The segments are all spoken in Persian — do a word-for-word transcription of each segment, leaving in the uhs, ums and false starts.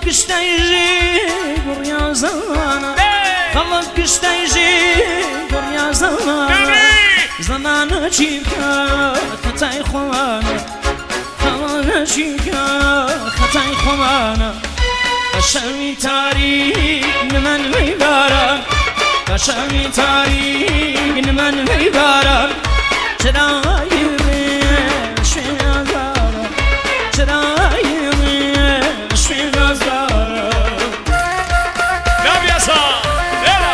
قشتيجي قريا زمانا خلق قشتيجي قريا زمانا زمانا چیکا خطای خوانا زمانا چیکا خطای خوانا قشمی تاریک نمن میبارم قشمی تاریک نمن میبارم چرایی شوی نزارم چرایی شوی نزارم نبیاسا ایلا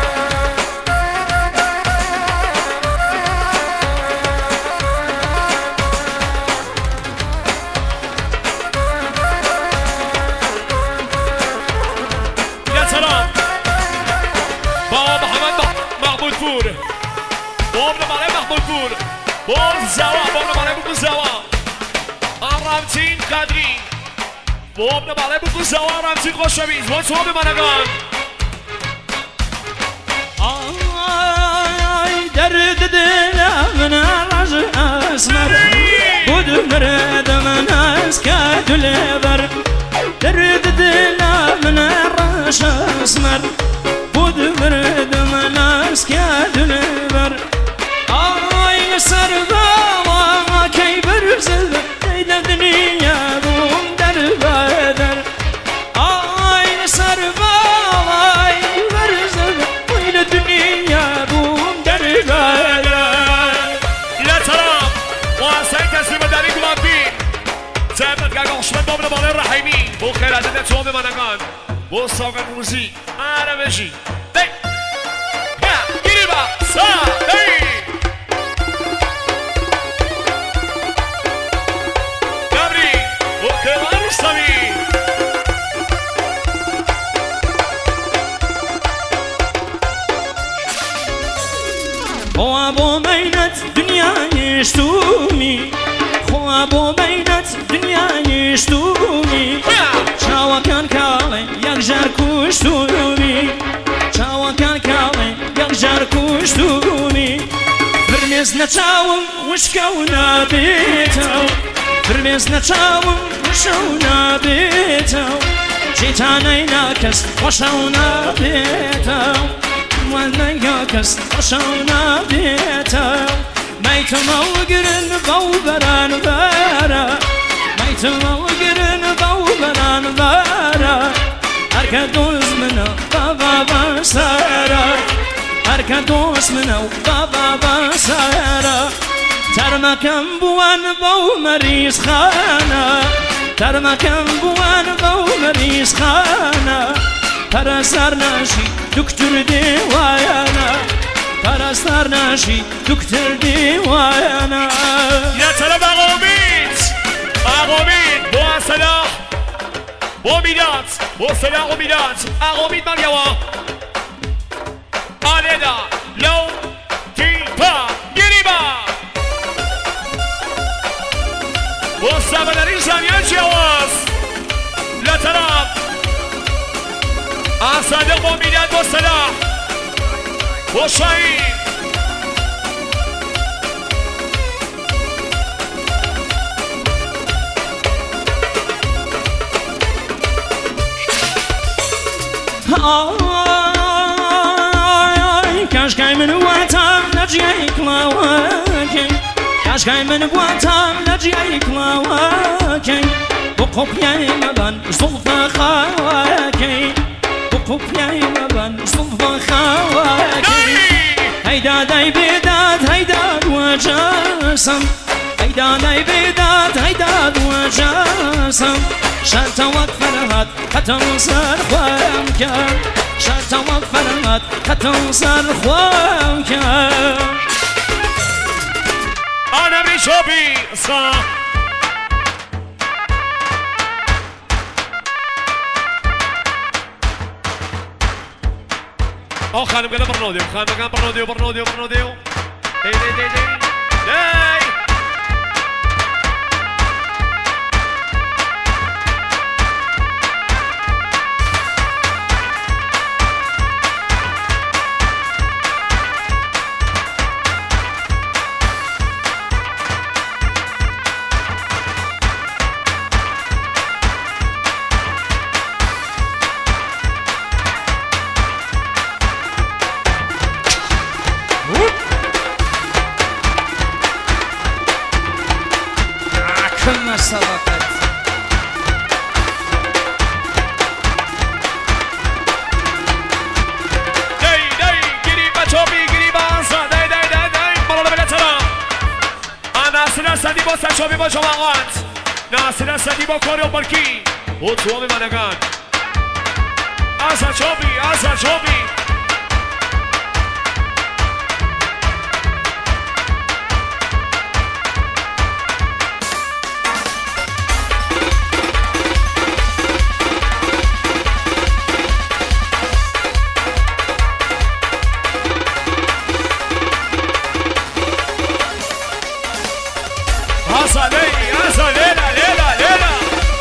یا سلام با محمد محمود پور بابن مالي محمود پور بول زوا بابن مالي بكو زوا رمتين قادرين بابن مالي بكو زوا رمتين خوشویز با صحب منگان آی درد دلم من رج اسمر بود مرد من از کدل بر درد دلم من رج اسمر بود مرد من از کدل بر آی سر با کی برزد دیده دنیا بوم در بدر آی سر با برزد دیده دنیا بوم در بدر لا ترام واسه کسی بداری گلابی زبط گاگوشمن بابن مالي رحیمی بو خیرات صحب منگان بو ساق موزیک عربشی دی یا گیری با سا دی خوابو بینت دنیای شتومی خوابو بینت دنیای شتومی چاوکان کاڵێ یەکجار کوشتومی چاوەکان کاڵێ یەکجار کوشتومی فرمێز نەچاوم وشکە و نابێتەوە فرمێز نەچاوم وشە و نابێتەوە چێتانەی ناکەس خۆشە و نابێتەوە وەنەنگا کەس خۆشە و نابێتەوە مەیتمەوە گرن بەو بەرانبەرە مەیتمەوە گرن بەو بەرانبەرە هەرکە دۆز منە بابا بەسەرە هەرکە دۆز منە و بابا بەسەرە تەرمەکەم بووان بەو مەریزخانە تەرمەکەم بووان بەو مەریزخانە پەرەسەر ناشی دکتر دیوایانە پەرەسەر ناشی دکتر دیوایانە یا سلام ئاغۆمیت ئاغۆمیت بۆ ئاسەلاح بۆ میلات بۆ سەلاح و میلات ئاغۆمیت مەریەوە ئالێدا لەو تیپا گیریبا بۆ سابەدەری زانیان جیاواز لە تەراب ئاسادق بۆ میلات بۆ سەلاح بۆ شاهین ئای کاشکای من واتام لە جیای کڵاوەکەی کاشکای من واتام لە جیای کڵاوەکەی بۆ قۆپیای مەبەن زوڵفە خاوەکەی بۆ قۆپیای مەبەن زوڵفە خاوەکەی هەیدا دای بێداد هەیدا دووەجەسم هەیدا دای بێداد هەیدا دووەجەسم شەرتە وەک فەرهاد قەتە سەر خۆم کرد شەرتە وەک فەرهاد قەتە سەر خۆم کرد ئانەبری شۆبی سا ئەو خانمگەلە بڕنۆدێ خانمەکان بڕنۆدێ و بڕنۆدێ و بڕنۆدێ و دەی دەی دەی دەی دەی اصلا شابی با جماعت ناصر اسدی با کاریو برکی او تو هم منگان ازا شابی ازا شابی ازا لیلی ازا لیلا لیلا لیلا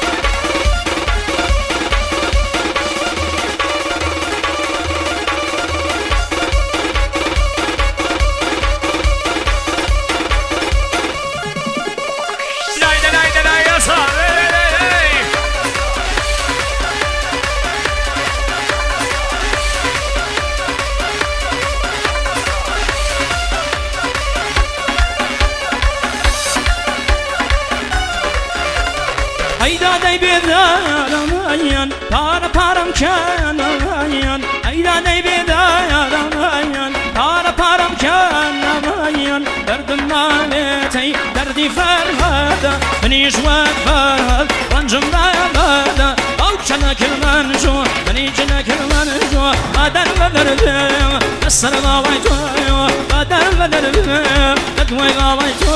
Ayda dey bedarayan, para param kanayan. Ayda dey bedarayan, para param kanayan. Derdim maletey, derdi ferhada, beni jwat ferhad, rancım dayada. Avçana kirman jo, beni cina kirman jo. Adan vedirdim, esser galayto, adan vedirdim, etway galayto.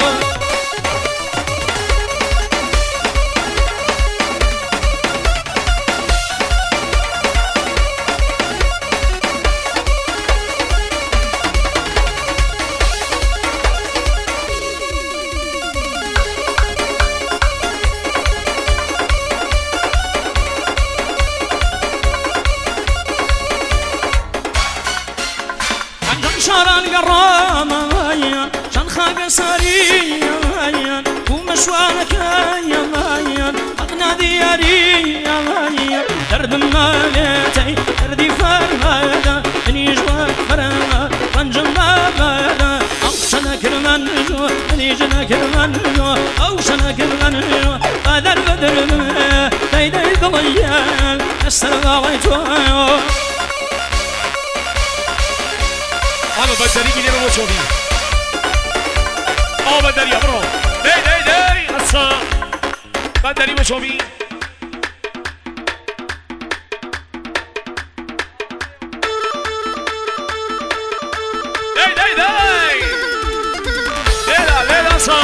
شاران قرامايا شان خاق ساريا ومشوارك يا مايا أغنى دياري يا مايا درد مالتي دردي فرهادا بني جواك فرهادا رنجم بابادا أو شنا كرمان جو بني جنا كرمان جو أو شنا كرمان جو قادر بدر داي داي ضليان أسر غاويتو اما بدری گیری رو چوبی آ بدری برو دی دی دی اصلا بدری رو چوبی دی دی دی لیلا لیلا اصلا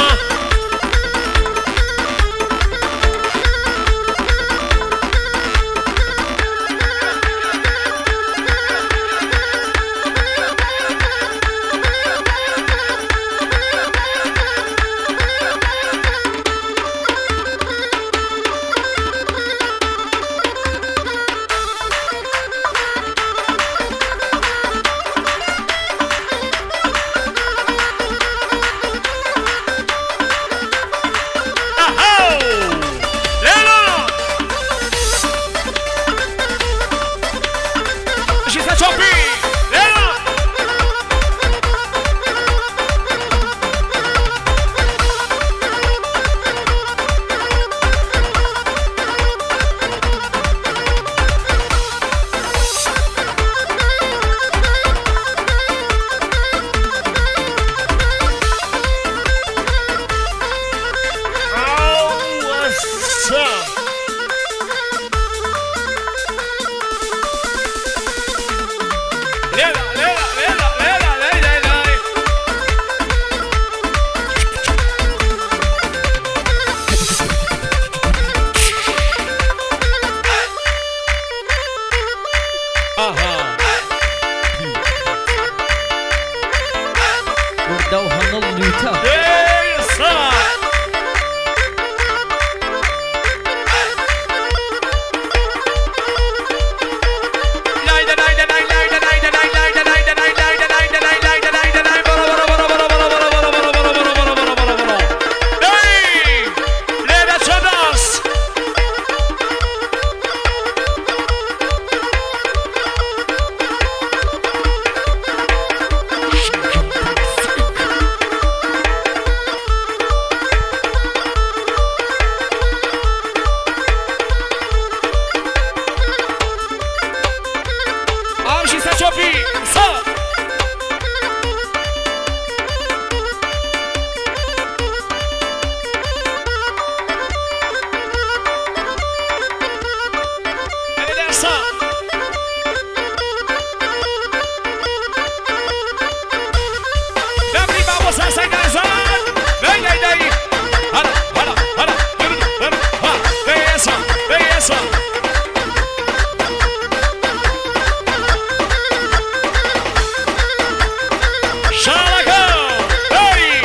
شالکو هی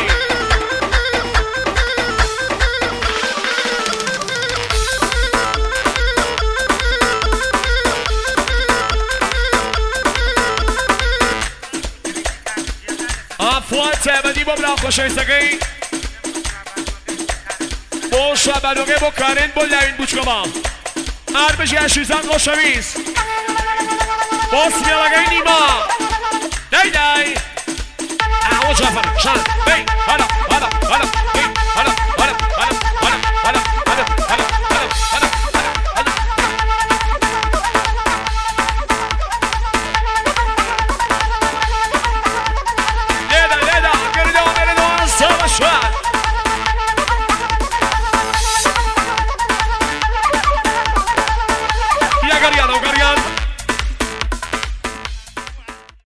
ئافوان تایبەتی بۆ براو خۆشەویستەکەی بۆ شەبەنۆکەی بۆ کارێن بۆ لاوین بوچکەمە ئاربژی ئاشویزان خۆشەویست بۆ سمێڵەکەی نیمە